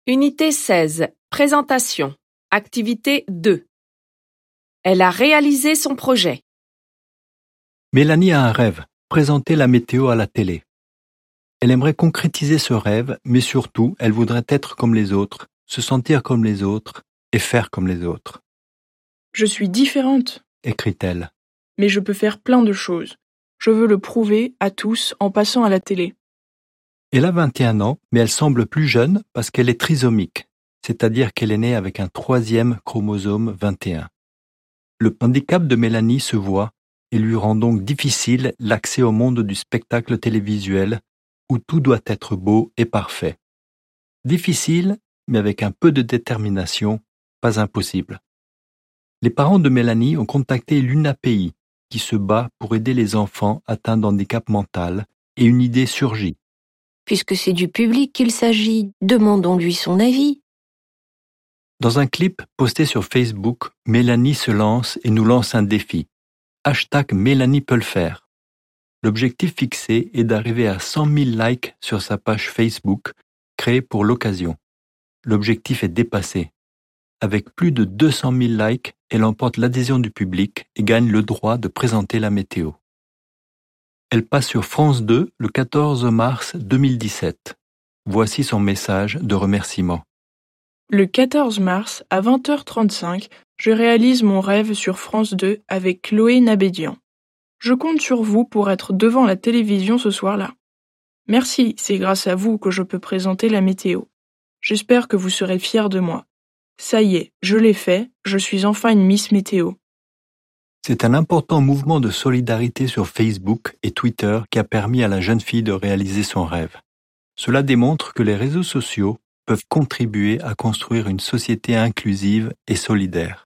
Unité 16. Présentation. Activité 2. Elle a réalisé son projet. Mélanie a un rêve, présenter la météo à la télé. Elle aimerait concrétiser ce rêve, mais surtout, elle voudrait être comme les autres, se sentir comme les autres et faire comme les autres. Je suis différente, Écrit-elle. mais je peux faire plein de choses. Je veux le prouver à tous en passant à la télé. Elle a 21 ans, mais elle semble plus jeune parce qu'elle est trisomique, c'est-à-dire qu'elle est née avec un 3e chromosome 21. Le handicap de Mélanie se voit et lui rend donc difficile l'accès au monde du spectacle télévisuel où tout doit être beau et parfait. Difficile, mais avec un peu de détermination, pas impossible. Les parents de Mélanie ont contacté l'UNAPI, qui se bat pour aider les enfants atteints d'handicap mental, et une idée surgit. Puisque c'est du public qu'il s'agit, demandons-lui son avis. Dans un clip posté sur Facebook, Mélanie se lance et nous lance un défi. #Mélanie peut le faire. L'objectif fixé est d'arriver à 100 000 likes sur sa page Facebook, créée pour l'occasion. L'objectif est dépassé. Avec plus de 200 000 likes, elle emporte l'adhésion du public et gagne le droit de présenter la météo. Elle passe sur France 2 le 14 mars 2017. Voici son message de remerciement. Le 14 mars, à 20h35, je réalise mon rêve sur France 2 avec Chloé Nabédian. Je compte sur vous pour être devant la télévision ce soir-là. Merci, c'est grâce à vous que je peux présenter la météo. J'espère que vous serez fiers de moi. Ça y est, je l'ai fait, je suis enfin une Miss Météo. C'est un important mouvement de solidarité sur Facebook et Twitter qui a permis à la jeune fille de réaliser son rêve. Cela démontre que les réseaux sociaux peuvent contribuer à construire une société inclusive et solidaire.